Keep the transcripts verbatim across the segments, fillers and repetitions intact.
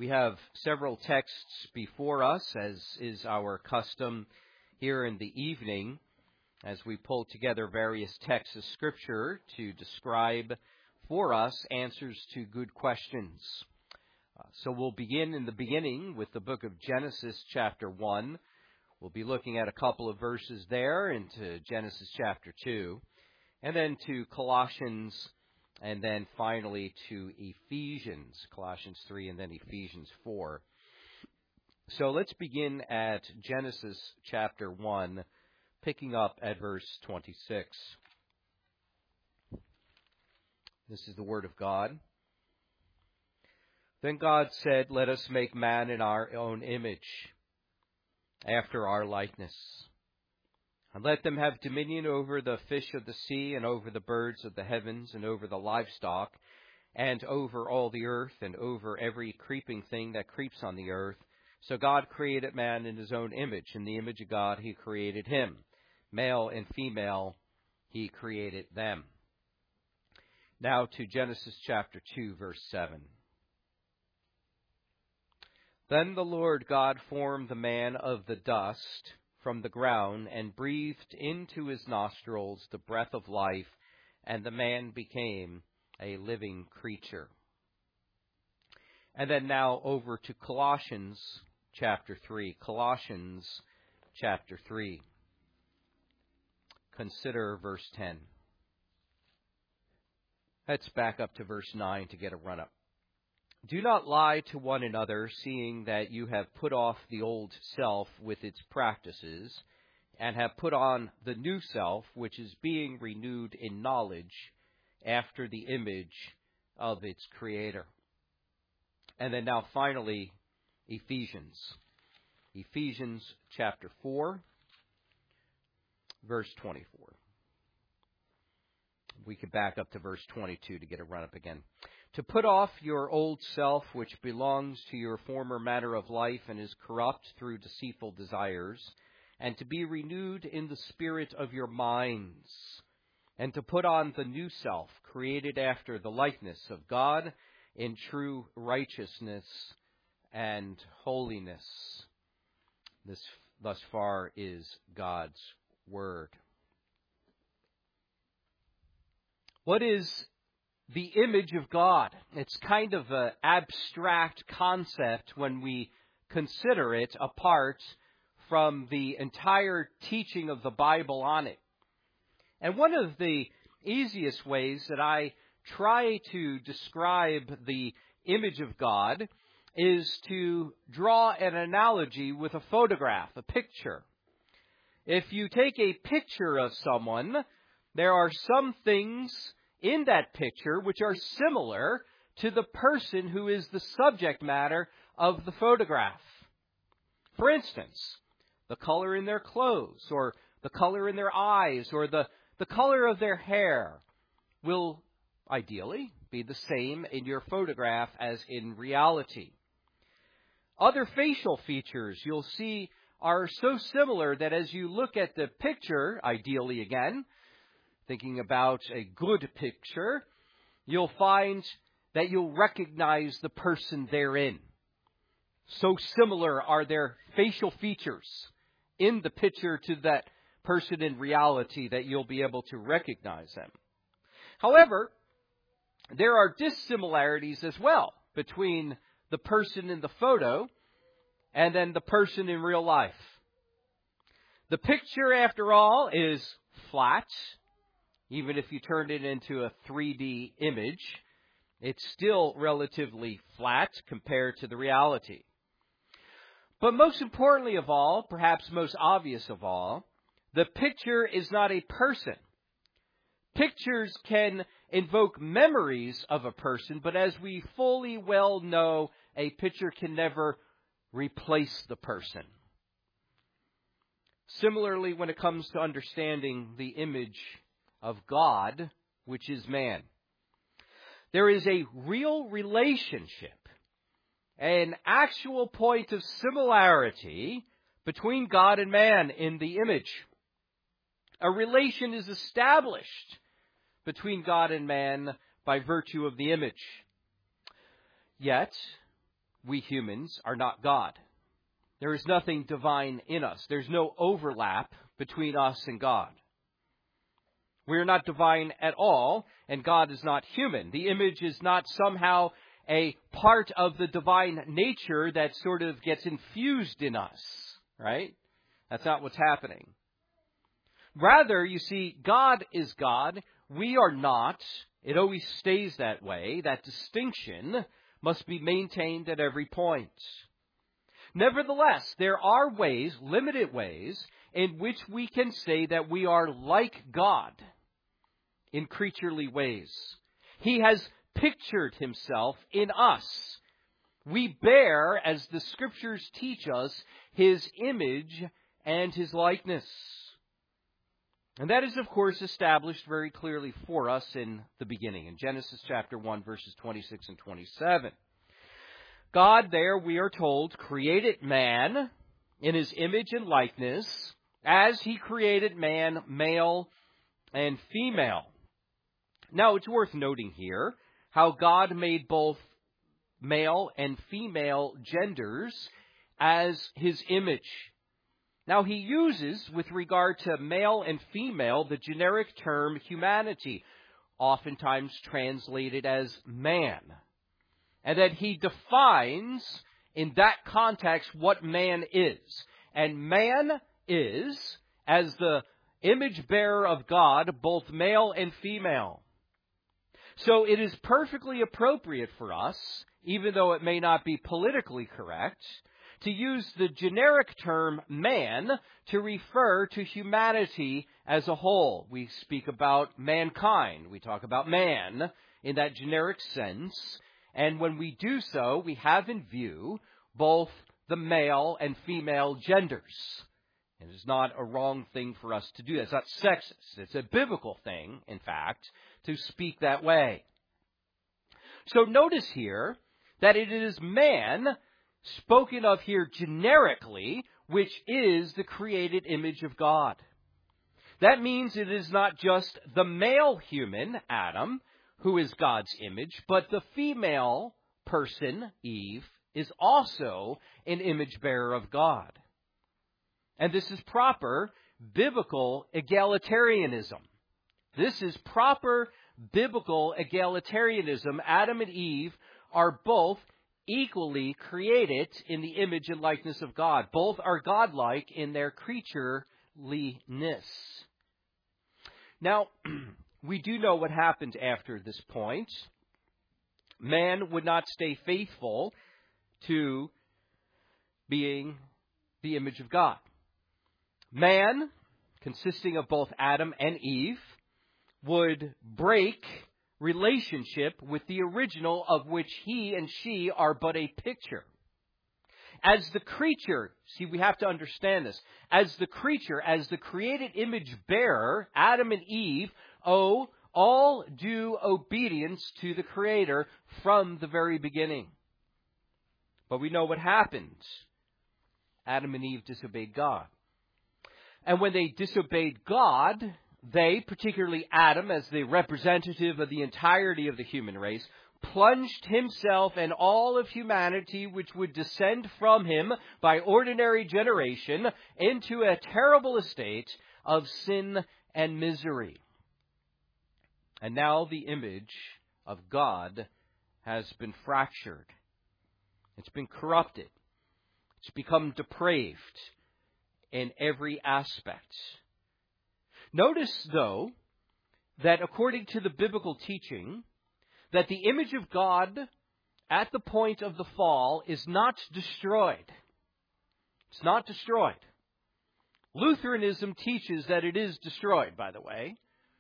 We have several texts before us, as is our custom here in the evening, as we pull together various texts of Scripture to describe for us answers to good questions. Uh, so we'll begin in the beginning with the book of Genesis chapter one. We'll be looking at a couple of verses there into Genesis chapter two, and then to Colossians, and then finally to Ephesians, Colossians three and then Ephesians four. So let's begin at Genesis chapter one, picking up at verse twenty-six. This is the word of God. Then God said, "Let us make man in our own image, after our likeness. And let them have dominion over the fish of the sea, and over the birds of the heavens, and over the livestock, and over all the earth, and over every creeping thing that creeps on the earth." So God created man in his own image. In the image of God he created him. Male and female he created them. Now to Genesis chapter two, verse seven. Then the Lord God formed the man of the dust from the ground, and breathed into his nostrils the breath of life, and the man became a living creature. And then now over to Colossians chapter three. Colossians chapter three. Consider verse ten. Let's back up to verse nine to get a run-up. "Do not lie to one another, seeing that you have put off the old self with its practices, and have put on the new self, which is being renewed in knowledge after the image of its Creator." And then now finally, Ephesians. Ephesians chapter four, verse twenty-four. We could back up to verse twenty-two to get a run-up again. "To put off your old self, which belongs to your former manner of life and is corrupt through deceitful desires, and to be renewed in the spirit of your minds, and to put on the new self, created after the likeness of God in true righteousness and holiness." This thus far is God's word. What is the image of God? It's kind of an abstract concept when we consider it apart from the entire teaching of the Bible on it. And one of the easiest ways that I try to describe the image of God is to draw an analogy with a photograph, a picture. If you take a picture of someone, there are some things in that picture which are similar to the person who is the subject matter of the photograph. For instance, the color in their clothes, or the color in their eyes, or the, the color of their hair will ideally be the same in your photograph as in reality. Other facial features you'll see are so similar that as you look at the picture, ideally again, thinking about a good picture, you'll find that you'll recognize the person therein. So similar are their facial features in the picture to that person in reality that you'll be able to recognize them. However, there are dissimilarities as well between the person in the photo and then the person in real life. The picture, after all, is flat. Even if you turned it into a three D image, it's still relatively flat compared to the reality. But most importantly of all, perhaps most obvious of all, the picture is not a person. Pictures can invoke memories of a person, but as we fully well know, a picture can never replace the person. Similarly, when it comes to understanding the image of God, which is man, there is a real relationship, an actual point of similarity between God and man in the image. A relation is established between God and man by virtue of the image. Yet, we humans are not God. There is nothing divine in us. There's no overlap between us and God. We are not divine at all, and God is not human. The image is not somehow a part of the divine nature that sort of gets infused in us, right? That's not what's happening. Rather, you see, God is God. We are not. It always stays that way. That distinction must be maintained at every point. Nevertheless, there are ways, limited ways, in which we can say that we are like God in creaturely ways. He has pictured himself in us. We bear, as the Scriptures teach us, his image and his likeness. And that is, of course, established very clearly for us in the beginning, in Genesis chapter one, verses twenty-six and twenty-seven. God there, we are told, created man in his image and likeness, as he created man, male and female. Now, it's worth noting here how God made both male and female genders as his image. Now, he uses, with regard to male and female, the generic term humanity, oftentimes translated as man. And that he defines, in that context, what man is. And man is, as the image bearer of God, both male and female. So it is perfectly appropriate for us, even though it may not be politically correct, to use the generic term man to refer to humanity as a whole. We speak about mankind. We talk about man in that generic sense. And when we do so, we have in view both the male and female genders. It is not a wrong thing for us to do that. It's not sexist. It's a biblical thing, in fact, to speak that way. So notice here that it is man spoken of here generically, which is the created image of God. That means it is not just the male human, Adam, who is God's image, but the female person, Eve, is also an image bearer of God. And this is proper biblical egalitarianism. This is proper biblical egalitarianism. Adam and Eve are both equally created in the image and likeness of God. Both are godlike in their creatureliness. Now, we do know what happened after this point. Man would not stay faithful to being the image of God. Man, consisting of both Adam and Eve, would break relationship with the original of which he and she are but a picture. As the creature, see, we have to understand this. As the creature, as the created image bearer, Adam and Eve owe all due obedience to the Creator from the very beginning. But we know what happened. Adam and Eve disobeyed God. And when they disobeyed God, they, particularly Adam, as the representative of the entirety of the human race, plunged himself and all of humanity, which would descend from him by ordinary generation, into a terrible estate of sin and misery. And now the image of God has been fractured. It's been corrupted. It's become depraved in every aspect. Notice, though, that according to the biblical teaching, that the image of God at the point of the fall is not destroyed. It's not destroyed. Lutheranism teaches that it is destroyed, by the way.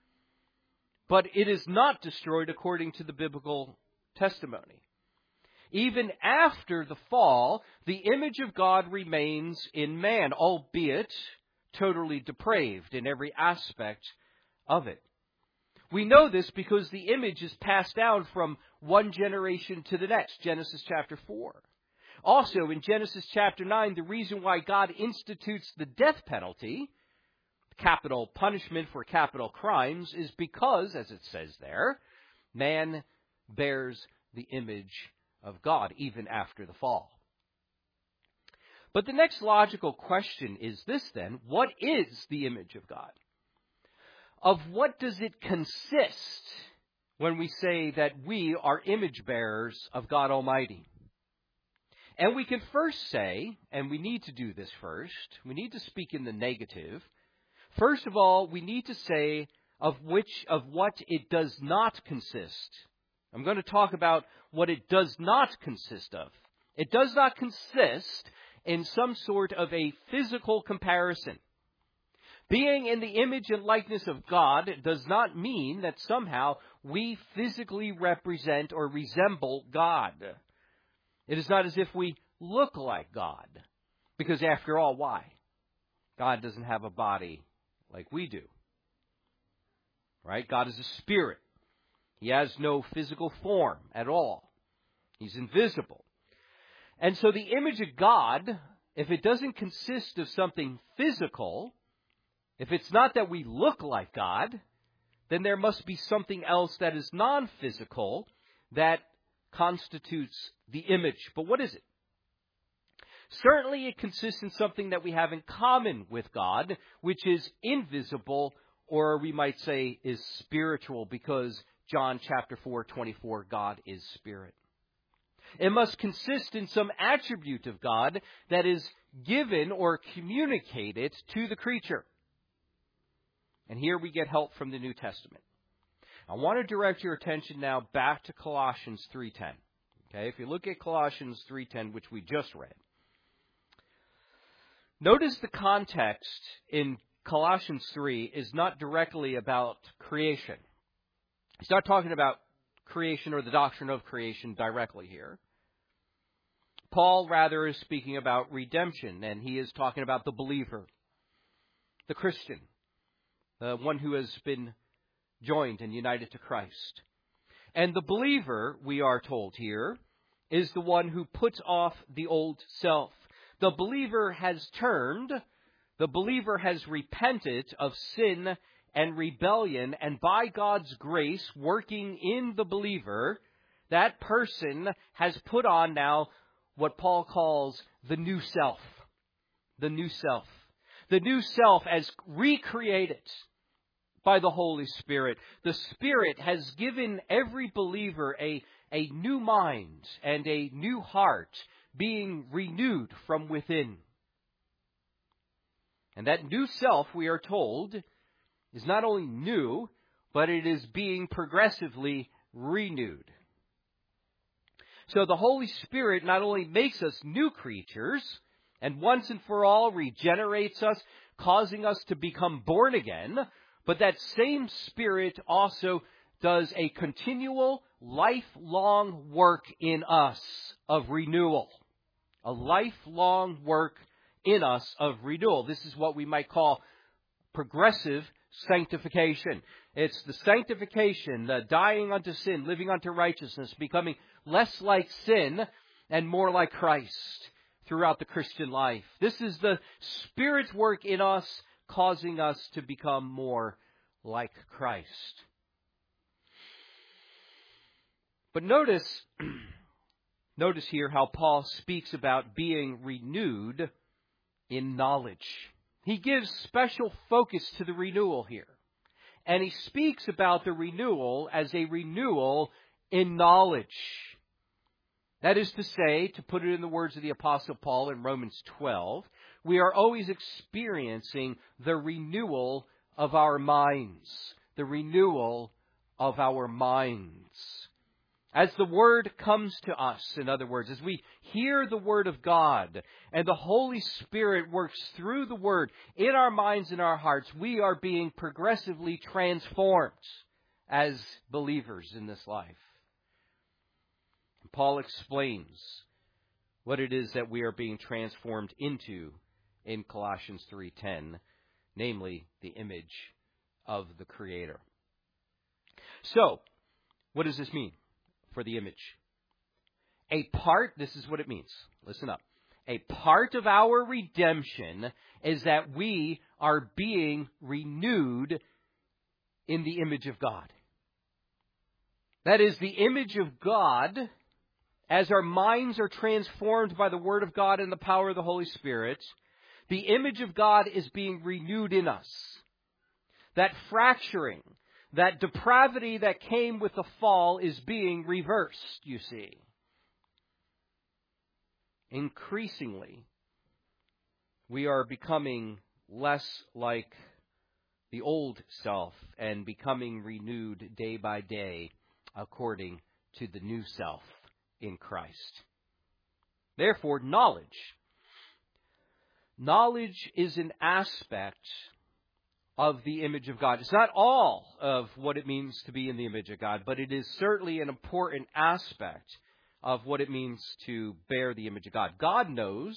But it is not destroyed according to the biblical testimony. Even after the fall, the image of God remains in man, albeit totally depraved in every aspect of it. We know this because the image is passed down from one generation to the next, Genesis chapter four. Also, in Genesis chapter nine, the reason why God institutes the death penalty, capital punishment for capital crimes, is because, as it says there, man bears the image of God, even after the fall. But the next logical question is this then: what is the image of God? Of what does it consist when we say that we are image bearers of God Almighty? And we can first say, and we need to do this first, we need to speak in the negative. First of all, we need to say of which, of what it does not consist. I'm going to talk about what it does not consist of. It does not consist in some sort of a physical comparison. Being in the image and likeness of God does not mean that somehow we physically represent or resemble God. It is not as if we look like God. Because after all, why? God doesn't have a body like we do. Right? God is a spirit. He has no physical form at all. He's invisible. And so the image of God, if it doesn't consist of something physical, if it's not that we look like God, then there must be something else that is non-physical that constitutes the image. But what is it? Certainly it consists in something that we have in common with God, which is invisible, or we might say is spiritual, because John chapter four, twenty-four, God is spirit. It must consist in some attribute of God that is given or communicated to the creature. And here we get help from the New Testament. I want to direct your attention now back to Colossians three ten. Okay, if you look at Colossians three ten, which we just read, notice the context in Colossians three is not directly about creation. He's not talking about creation or the doctrine of creation directly here. Paul, rather, is speaking about redemption, and he is talking about the believer, the Christian, the one who has been joined and united to Christ. And the believer, we are told here, is the one who puts off the old self. The believer has turned, the believer has repented of sin and rebellion, and by God's grace working in the believer, that person has put on now what Paul calls the new self. The new self. The new self as recreated by the Holy Spirit. The Spirit has given every believer a, a new mind and a new heart being renewed from within. And that new self, we are told, is not only new, but it is being progressively renewed. So the Holy Spirit not only makes us new creatures, and once and for all regenerates us, causing us to become born again, but that same Spirit also does a continual, lifelong work in us of renewal. A lifelong work in us of renewal. This is what we might call progressive sanctification. It's the sanctification, the dying unto sin, living unto righteousness, becoming less like sin and more like Christ throughout the Christian life. This is the Spirit's work in us, causing us to become more like Christ. But notice, notice here how Paul speaks about being renewed in knowledge. He gives special focus to the renewal here. And he speaks about the renewal as a renewal in knowledge. That is to say, to put it in the words of the Apostle Paul in Romans twelve, we are always experiencing the renewal of our minds. The renewal of our minds. As the Word comes to us, in other words, as we hear the Word of God and the Holy Spirit works through the Word in our minds and our hearts, we are being progressively transformed as believers in this life. Paul explains what it is that we are being transformed into in Colossians three ten, namely the image of the Creator. So, what does this mean for the image? A part, this is what it means. Listen up. A part of our redemption is that we are being renewed in the image of God. That is, the image of God as our minds are transformed by the Word of God and the power of the Holy Spirit, the image of God is being renewed in us. That fracturing, that depravity that came with the fall is being reversed, you see. Increasingly, we are becoming less like the old self and becoming renewed day by day according to the new self in Christ. Therefore, knowledge. Knowledge is an aspect of the image of God. It's not all of what it means to be in the image of God, but it is certainly an important aspect of what it means to bear the image of God. God knows,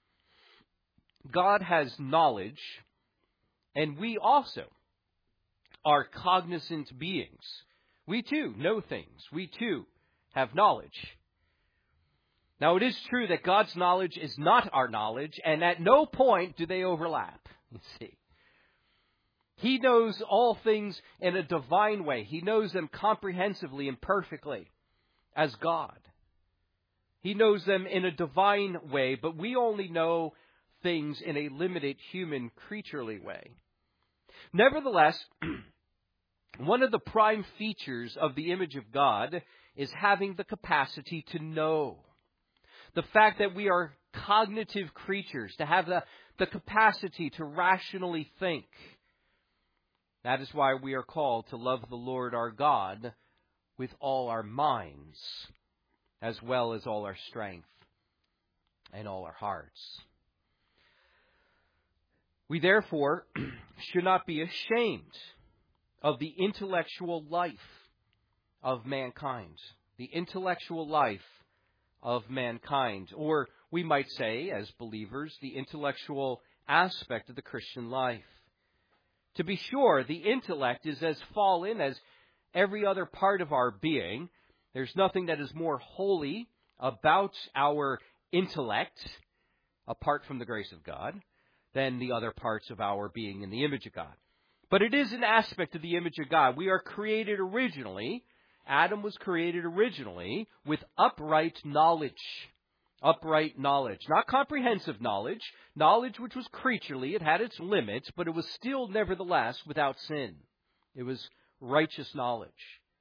God has knowledge, and we also are cognizant beings. We too know things. We too have knowledge. Now, it is true that God's knowledge is not our knowledge, and at no point do they overlap, you see. He knows all things in a divine way. He knows them comprehensively and perfectly as God. He knows them in a divine way, but we only know things in a limited human creaturely way. Nevertheless, one of the prime features of the image of God is having the capacity to know. The fact that we are cognitive creatures, to have the, the capacity to rationally think. That is why we are called to love the Lord our God with all our minds, as well as all our strength and all our hearts. We therefore should not be ashamed of the intellectual life of mankind. The intellectual life of mankind. Or we might say, as believers, the intellectual aspect of the Christian life. To be sure, the intellect is as fallen as every other part of our being. There's nothing that is more holy about our intellect, apart from the grace of God, than the other parts of our being in the image of God. But it is an aspect of the image of God. We are created originally, Adam was created originally with upright knowledge. Upright knowledge. Not comprehensive knowledge. Knowledge which was creaturely. It had its limits, but it was still nevertheless without sin. It was righteous knowledge.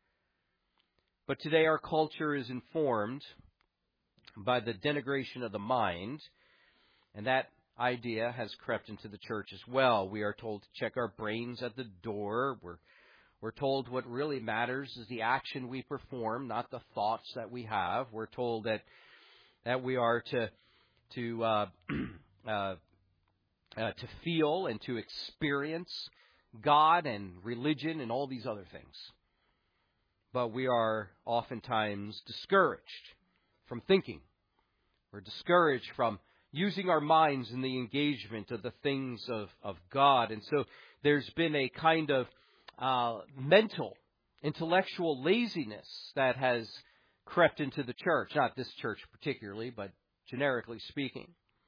But today our culture is informed by the denigration of the mind, and that idea has crept into the church as well. We are told to check our brains at the door. We're, we're told what really matters is the action we perform, not the thoughts that we have. We're told that that we are to to uh, uh, uh, to feel and to experience God and religion and all these other things. But we are oftentimes discouraged from thinking. We're discouraged from using our minds in the engagement of the things of, of God. And so there's been a kind of uh, mental, intellectual laziness that has crept into the church. Not this church particularly, but generically speaking.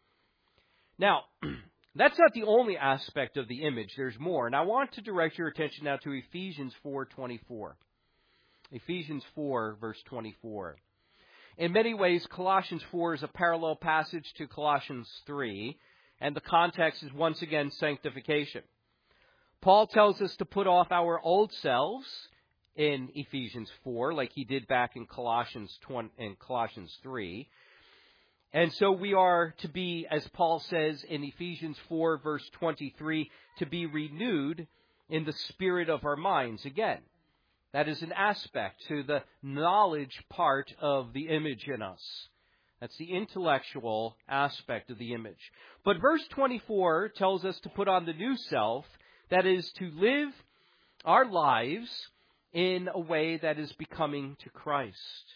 Now, that's not the only aspect of the image. There's more. And I want to direct your attention now to Ephesians four twenty-four. Ephesians four, verse twenty-four. In many ways, Colossians four is a parallel passage to Colossians three, and the context is once again sanctification. Paul tells us to put off our old selves in Ephesians four, like he did back in Colossians twenty, in Colossians three. And so we are to be, as Paul says in Ephesians four, verse twenty-three, to be renewed in the spirit of our minds again. That is an aspect to the knowledge part of the image in us. That's the intellectual aspect of the image. But verse twenty-four tells us to put on the new self, that is to live our lives in a way that is becoming to Christ.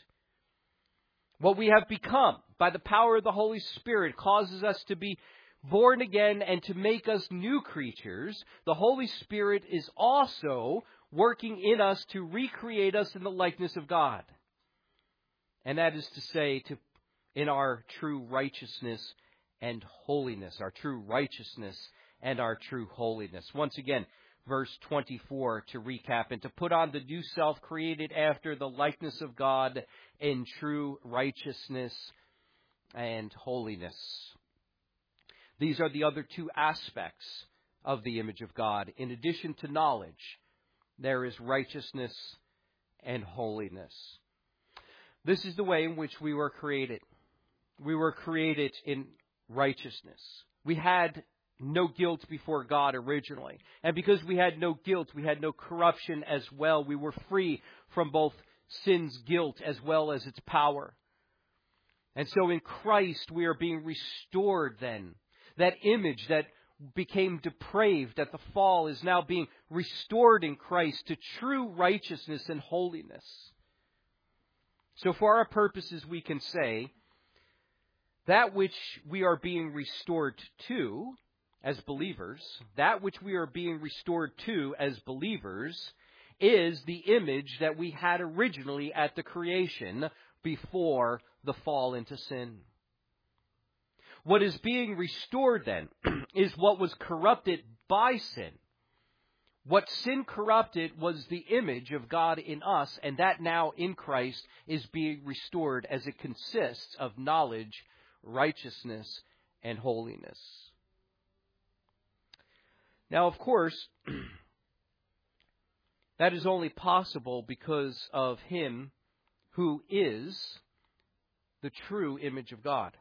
What we have become by the power of the Holy Spirit causes us to be born again and to make us new creatures. The Holy Spirit is also working in us to recreate us in the likeness of God. And that is to say, to in our true righteousness and holiness, our true righteousness and our true holiness. Once again, verse twenty-four to recap, and to put on the new self created after the likeness of God in true righteousness and holiness. These are the other two aspects of the image of God. In addition to knowledge, there is righteousness and holiness. This is the way in which we were created. We were created in righteousness. We had no guilt before God originally. And because we had no guilt, we had no corruption as well. We were free from both sin's guilt as well as its power. And so in Christ, we are being restored then. That image that became depraved at the fall is now being restored in Christ to true righteousness and holiness. So for our purposes, we can say that which we are being restored to as believers, that which we are being restored to as believers is the image that we had originally at the creation before the fall into sin. What is being restored then is what was corrupted by sin. What sin corrupted was the image of God in us, and that now in Christ is being restored as it consists of knowledge, righteousness, and holiness. Now, of course, that is only possible because of Him who is the true image of God.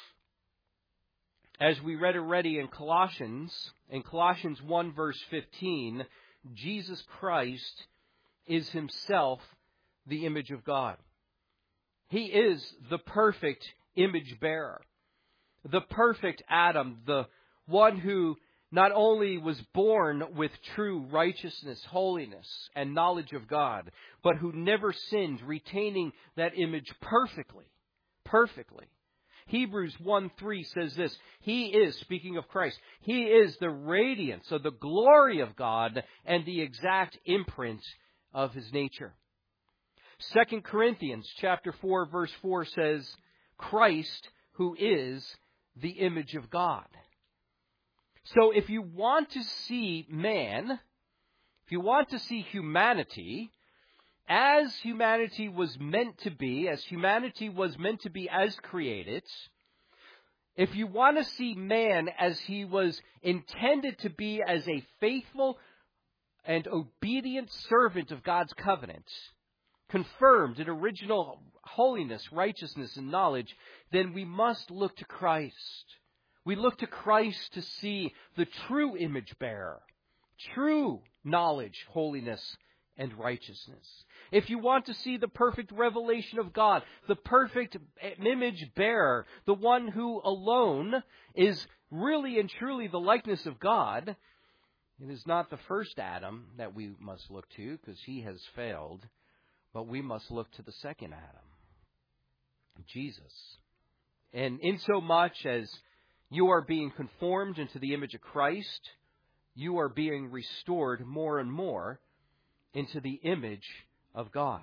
As we read already in Colossians, in Colossians one verse fifteen, Jesus Christ is Himself the image of God. He is the perfect image bearer, the perfect Adam, the one who not only was born with true righteousness, holiness, and knowledge of God, but who never sinned, retaining that image perfectly, perfectly. Hebrews one three says this, He is, speaking of Christ, He is the radiance of the glory of God and the exact imprint of His nature. Second Corinthians chapter four verse four says, Christ who is the image of God. So if you want to see man, if you want to see humanity, as humanity was meant to be, as humanity was meant to be as created, if you want to see man as he was intended to be as a faithful and obedient servant of God's covenant, confirmed in original holiness, righteousness, and knowledge, then we must look to Christ. We look to Christ to see the true image bearer, true knowledge, holiness, and righteousness. If you want to see the perfect revelation of God, the perfect image bearer, the one who alone is really and truly the likeness of God, it is not the first Adam that we must look to because he has failed, but we must look to the second Adam, Jesus. And insomuch as you are being conformed into the image of Christ, you are being restored more and more into the image of God.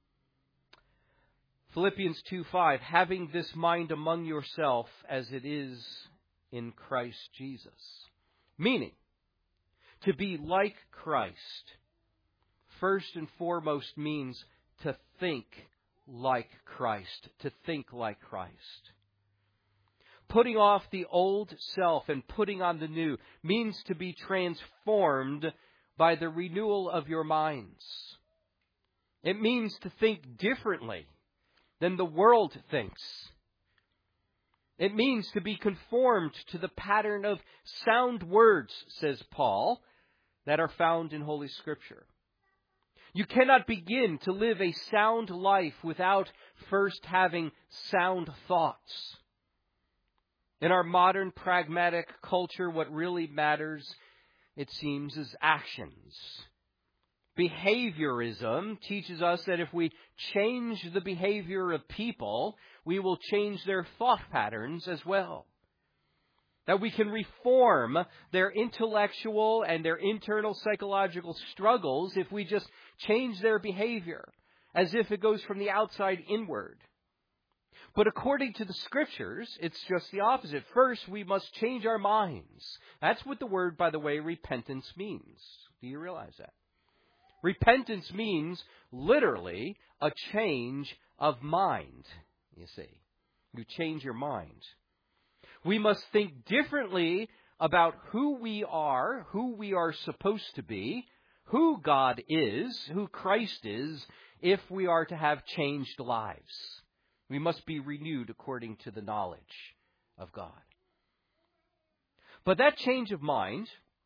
Philippians two five, having this mind among yourself as it is in Christ Jesus. Meaning, to be like Christ, first and foremost means to think like Christ, to think like Christ. Putting off the old self and putting on the new means to be transformed by the renewal of your minds. It means to think differently than the world thinks. It means to be conformed to the pattern of sound words, says Paul, that are found in Holy Scripture. You cannot begin to live a sound life without first having sound thoughts. In our modern pragmatic culture, what really matters, it seems, is actions. Behaviorism teaches us that if we change the behavior of people, we will change their thought patterns as well. That we can reform their intellectual and their internal psychological struggles if we just change their behavior, as if it goes from the outside inward. But according to the Scriptures, it's just the opposite. First, we must change our minds. That's what the word, by the way, repentance means. Do you realize that? Repentance means, literally, a change of mind, you see. You change your mind. We must think differently about who we are, who we are supposed to be, who God is, who Christ is, if we are to have changed lives. We must be renewed according to the knowledge of God. But that change of mind,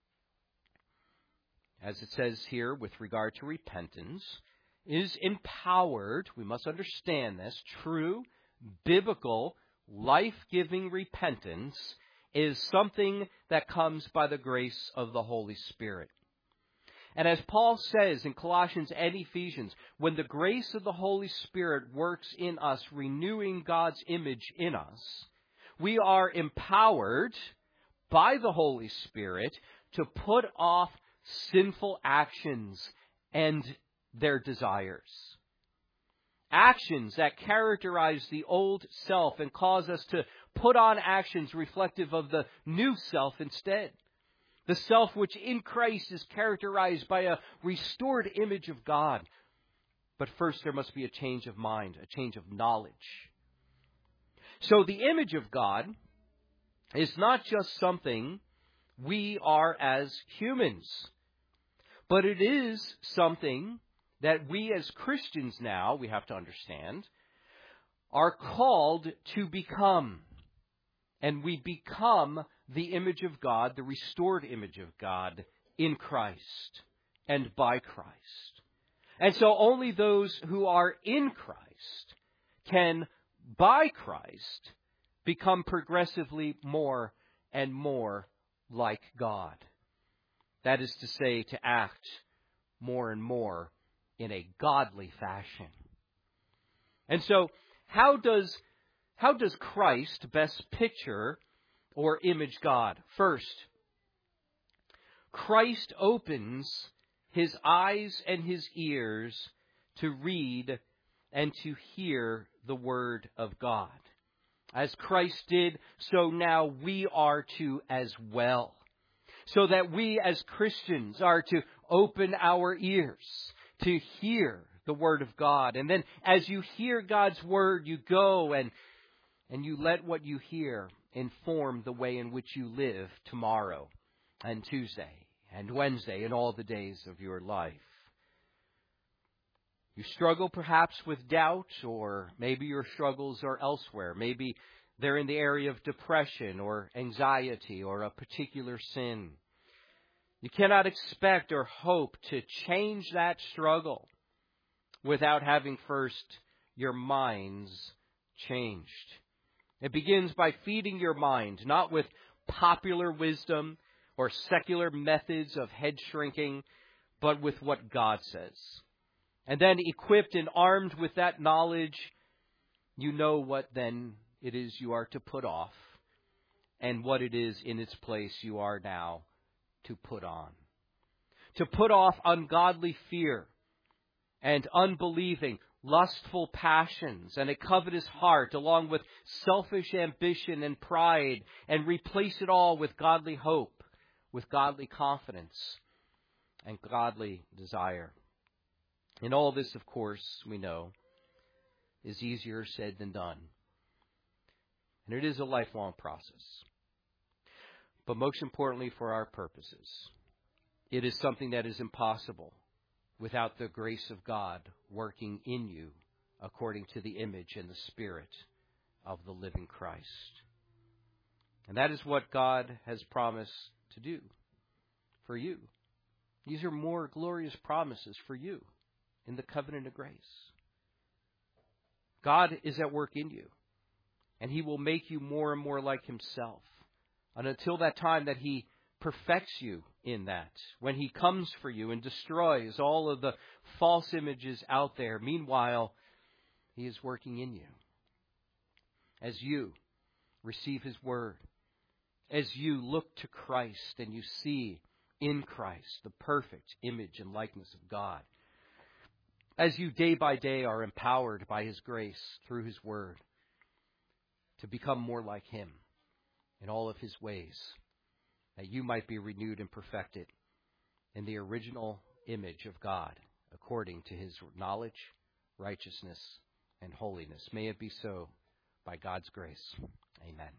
as it says here with regard to repentance, is empowered, we must understand this, true, biblical, life-giving repentance is something that comes by the grace of the Holy Spirit. And as Paul says in Colossians and Ephesians, when the grace of the Holy Spirit works in us, renewing God's image in us, we are empowered by the Holy Spirit to put off sinful actions and their desires. Actions that characterize the old self and cause us to put on actions reflective of the new self instead. The self which in Christ is characterized by a restored image of God. But first there must be a change of mind, a change of knowledge. So the image of God is not just something we are as humans, but it is something that we as Christians now, we have to understand, are called to become. And we become the image of God, the restored image of God in Christ and by Christ. And so only those who are in Christ can, by Christ, become progressively more and more like God. That is to say, to act more and more in a godly fashion. And so, how does how does Christ best picture or image God? First, Christ opens his eyes and his ears to read and to hear the Word of God. As Christ did, so now we are to as well. So that we as Christians are to open our ears to hear the Word of God. And then as you hear God's Word, you go and, and you let what you hear inform the way in which you live tomorrow and Tuesday and Wednesday and all the days of your life. You struggle perhaps with doubt, or maybe your struggles are elsewhere. Maybe they're in the area of depression or anxiety or a particular sin. You cannot expect or hope to change that struggle without having first your minds changed. It begins by feeding your mind, not with popular wisdom or secular methods of head shrinking, but with what God says. And then equipped and armed with that knowledge, you know what then it is you are to put off and what it is in its place you are now to put on. To put off ungodly fear and unbelieving, lustful passions and a covetous heart, along with selfish ambition and pride, and replace it all with godly hope, with godly confidence, and godly desire. And all this, of course, we know, is easier said than done. And it is a lifelong process. But most importantly for our purposes, it is something that is impossible without the grace of God working in you according to the image and the spirit of the living Christ. And that is what God has promised to do for you. These are more glorious promises for you in the covenant of grace. God is at work in you, and he will make you more and more like himself. And until that time that he perfects you in that, when he comes for you and destroys all of the false images out there, meanwhile, he is working in you. As you receive his word, as you look to Christ and you see in Christ the perfect image and likeness of God, as you day by day are empowered by his grace through his word, to become more like him in all of his ways, that you might be renewed and perfected in the original image of God, according to his knowledge, righteousness, and holiness. May it be so by God's grace. Amen.